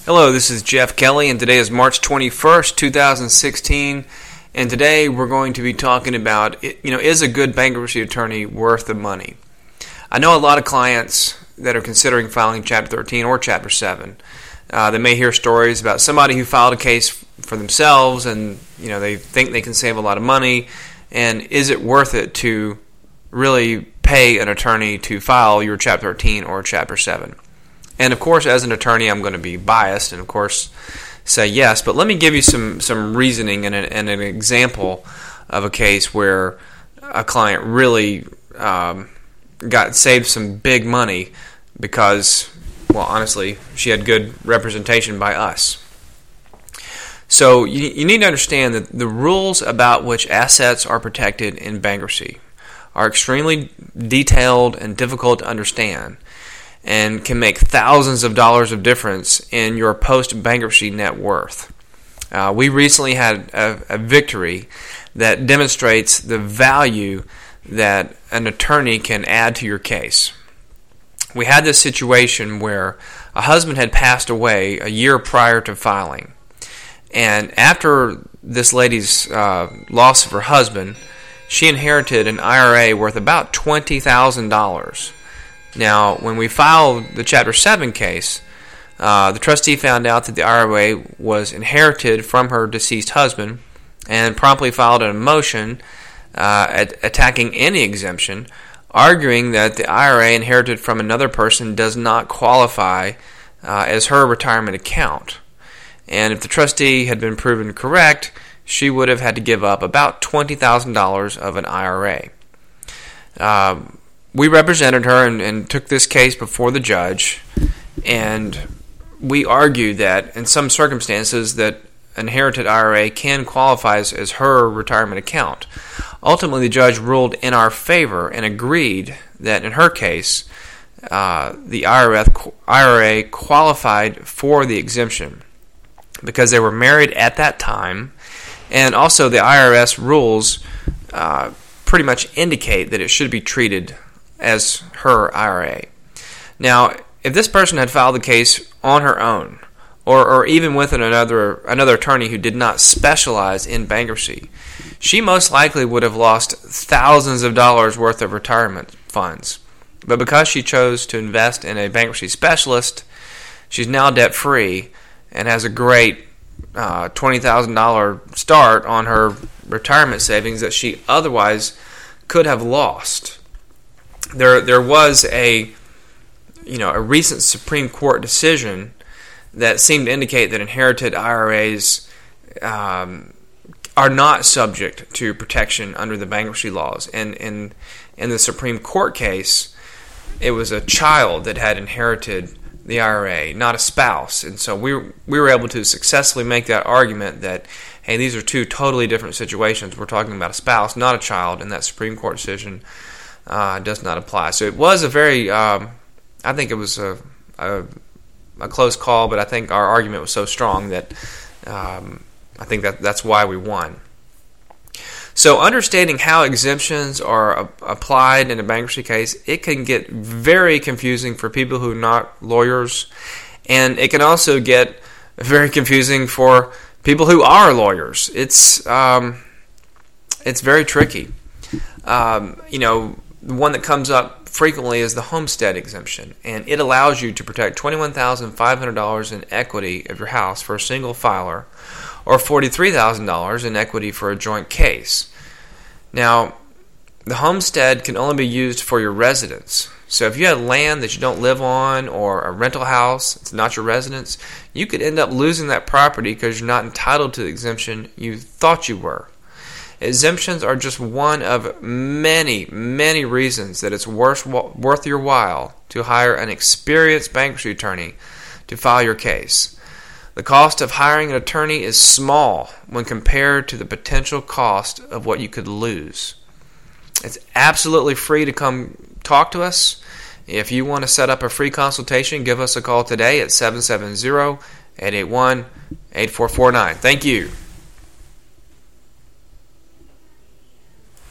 Hello, this is Jeff Kelly, and today is March 21st, 2016, and today we're going to be talking about, is a good bankruptcy attorney worth the money? I know a lot of clients that are considering filing Chapter 13 or Chapter 7. They may hear stories about somebody who filed a case for themselves, and they think they can save a lot of money, and is it worth it to really pay an attorney to file your Chapter 13 or Chapter 7? And of course, as an attorney, I'm going to be biased and of course say yes, but let me give you some reasoning and an example of a case where a client really saved some big money because, well, honestly, she had good representation by us. So you need to understand that the rules about which assets are protected in bankruptcy are extremely detailed and difficult to understand, and can make thousands of dollars of difference in your post-bankruptcy net worth. We recently had a victory that demonstrates the value that an attorney can add to your case. We had this situation where a husband had passed away a year prior to filing. And after this lady's loss of her husband, she inherited an IRA worth about $20,000. Now, when we filed the Chapter 7 case, the trustee found out that the IRA was inherited from her deceased husband and promptly filed a motion attacking any exemption, arguing that the IRA inherited from another person does not qualify as her retirement account. And if the trustee had been proven correct, she would have had to give up about $20,000 of an IRA. We represented her and took this case before the judge, and we argued that in some circumstances that inherited IRA can qualify as her retirement account. Ultimately, the judge ruled in our favor and agreed that in her case, the IRA qualified for the exemption because they were married at that time, and also the IRS rules pretty much indicate that it should be treated as her IRA. Now, if this person had filed the case on her own, or even with another attorney who did not specialize in bankruptcy, she most likely would have lost thousands of dollars worth of retirement funds. But because she chose to invest in a bankruptcy specialist, she's now debt-free and has a great $20,000 start on her retirement savings that she otherwise could have lost. There was a recent Supreme Court decision that seemed to indicate that inherited IRAs are not subject to protection under the bankruptcy laws. And in the Supreme Court case, it was a child that had inherited the IRA, not a spouse. And so we were able to successfully make that argument that, hey, these are two totally different situations. We're talking about a spouse, not a child, and that Supreme Court decision does not apply. So it was a very, I think it was a close call, but I think our argument was so strong that I think that's why we won. So understanding how exemptions are applied in a bankruptcy case, it can get very confusing for people who are not lawyers, and it can also get very confusing for people who are lawyers. It's very tricky. The one that comes up frequently is the homestead exemption, and it allows you to protect $21,500 in equity of your house for a single filer, or $43,000 in equity for a joint case. Now, the homestead can only be used for your residence. So if you have land that you don't live on, or a rental house, it's not your residence, you could end up losing that property because you're not entitled to the exemption you thought you were. Exemptions are just one of many, many reasons that it's worth your while to hire an experienced bankruptcy attorney to file your case. The cost of hiring an attorney is small when compared to the potential cost of what you could lose. It's absolutely free to come talk to us. If you want to set up a free consultation, give us a call today at 770-881-8449. Thank you.